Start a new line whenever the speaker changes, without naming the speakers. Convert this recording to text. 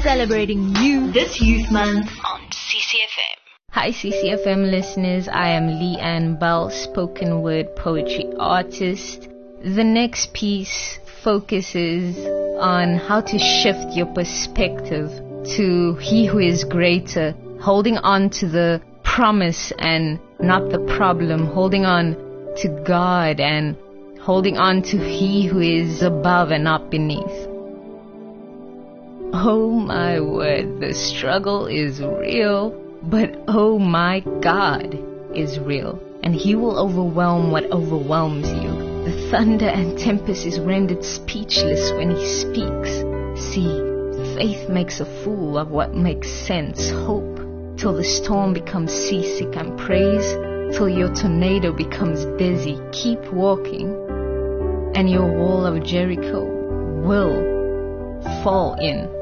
Celebrating you this Youth Month on CCFM.
Hi CCFM listeners, I am Leanne Bell, spoken word poetry artist. The next piece focuses on how to shift your perspective to He who is greater, holding on to the promise and not the problem, holding on to God and holding on to He who is above and not beneath. Oh my word, the struggle is real, but oh my God is real, and He will overwhelm what overwhelms you. The thunder and tempest is rendered speechless when He speaks. See, faith makes a fool of what makes sense. Hope till the storm becomes seasick, and praise till your tornado becomes dizzy. Keep walking, and your wall of Jericho will fall in.